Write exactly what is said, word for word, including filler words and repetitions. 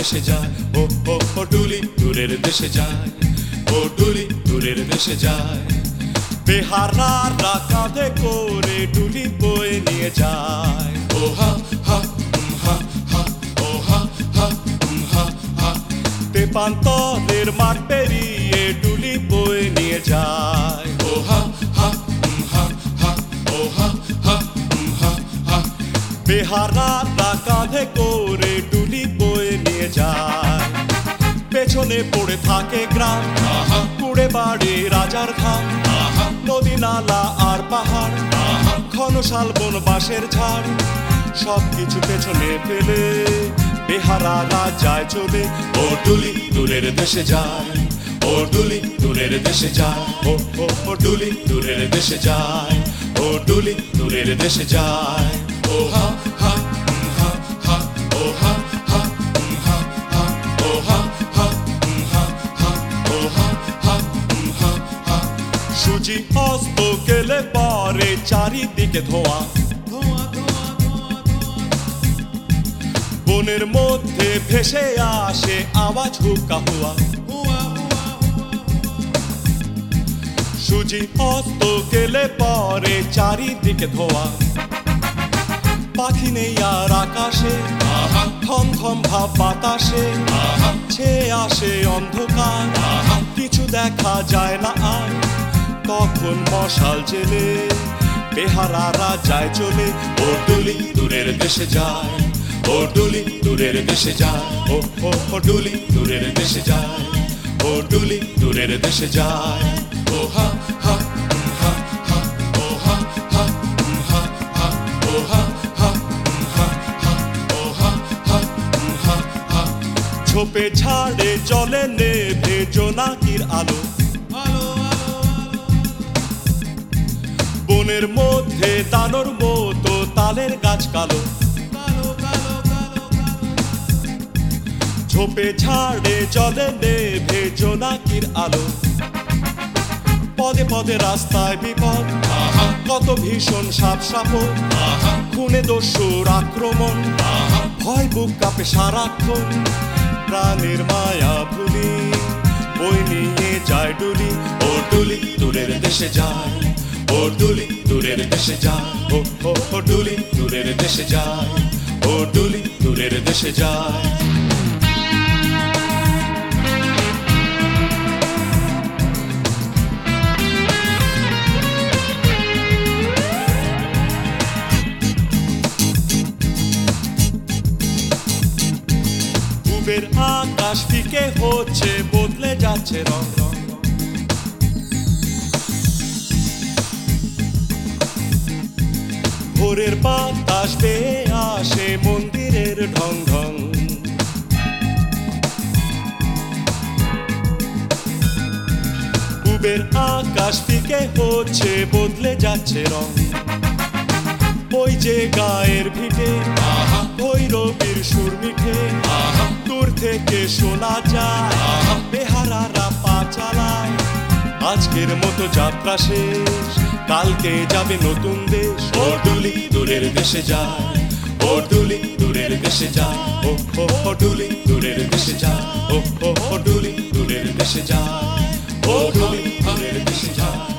দেশে যায়, ও ও ও ডুলি দূরের দেশে যায়, ও ডুলি দূরের দেশে যায়। বেহারারা কাঁধে করে ডুলি বয়ে নিয়ে যায়, ও হা হা উম হা হা, ও হা হা উম হা হা। তেপান্তরের মাঠ পেরিয়ে ডুলি বয়ে নিয়ে যায়, ও হা হা উম হা হা, ও হা হা উম হা হা। বেহারারা কাঁধে করে ডুলি বয়ে নিয়ে যায়, পেছনে পড়ে থাকে গ্রাম, কুড়ে বাড়ি রাজার ধাম, নদী নালা আর পাহাড়, ঘন শালবন বাঁশের ঝাড়, সবকিছু পেছনে ফেলে বেহারারা যায় চলে, ও ডুলি দূরের দেশে যায়, ও ডুলি দূরের দেশে যায়, ও ও ও ডুলি দূরের দেশে যায়, ও ডুলি দূরের দেশে যায়। ও হা হা উম হা হা, ও হা হা উম হা হা, ও হা হা উম হা হা, ও হা হা উম হা হা। সূর্য অস্ত গেলে পরে চারিদিকে ধোঁয়া, বনের মধ্যে ভেসে আসে আওয়াজ হুক্কা হুয়া। সূর্য অস্ত গেলে পরে চারিদিকে ধোঁয়া, পাখি নেই আর আকাশে, থম থম ভাব বাতাসে, ছেয়ে আসে অন্ধকার, কিছু দেখা যায় না আর। তখন মশাল জেলে বেহারারা যায় চলে, ও ডুলি দূরের দেশে যায়, ও ডুলি দূরের দেশে যায়, ও ও ও ডুলি দূরের দেশে যায়, ও ডুলি দূরের দেশে যায়। ও হা হা উম হা হা, ও হা হা উম হা হা, ও হা হা উম হা হা, ও হা হা উম হা হা। ঝোপে ঝাড়ে জলে নেভে জোনাকির আলো, বনের মধ্যে দানোর মতো তালের গাছ কালো, ঝোপে ঝাড়ে জলে নেভে জোনাকির আলো। পদে পদে রাস্তায় বিপদ, কত ভীষণ সাপ সাপদ, খুনে দস্যুর আক্রমণ, ভয় বুক কাঁপে সারাক্ষণ। প্রাণের মায়া ভুলি বই নিয়ে যায় ডুলি, ও ডুলি দূরের দেশে যায়, ও ডুলি দূরের দেশে যায়, ও ও ও ডুলি দূরের দেশে যায়, ও ডুলি দূরের দেশে যায়। পূবের আকাশ ফিকে হচ্ছে, বদলে যাচ্ছে রং রং, ভোরের বাতাস বেয়ে আসে মন্দিরের ঢং ঢং। পূবের আকাশ ফিকে হচ্ছে, বদলে যাচ্ছে রং, ওই যে গায়ের ভিটে ভৈরবীর সুর মিঠে, দূর থেকে শোনা যায় বেহারারা পা চালায়। আজকের মতো যাত্রা শেষ, কালকে যাবে নতুন দেশ, ও ডুলি দূরের দেশে যায়, ও ডুলি দূরের দেশে যায়, ও ও ও ডুলি দূরের দেশে যায়, ও ও ও ডুলি দূরের দেশে যায়, ও ডুলি দূরের দেশে যায়।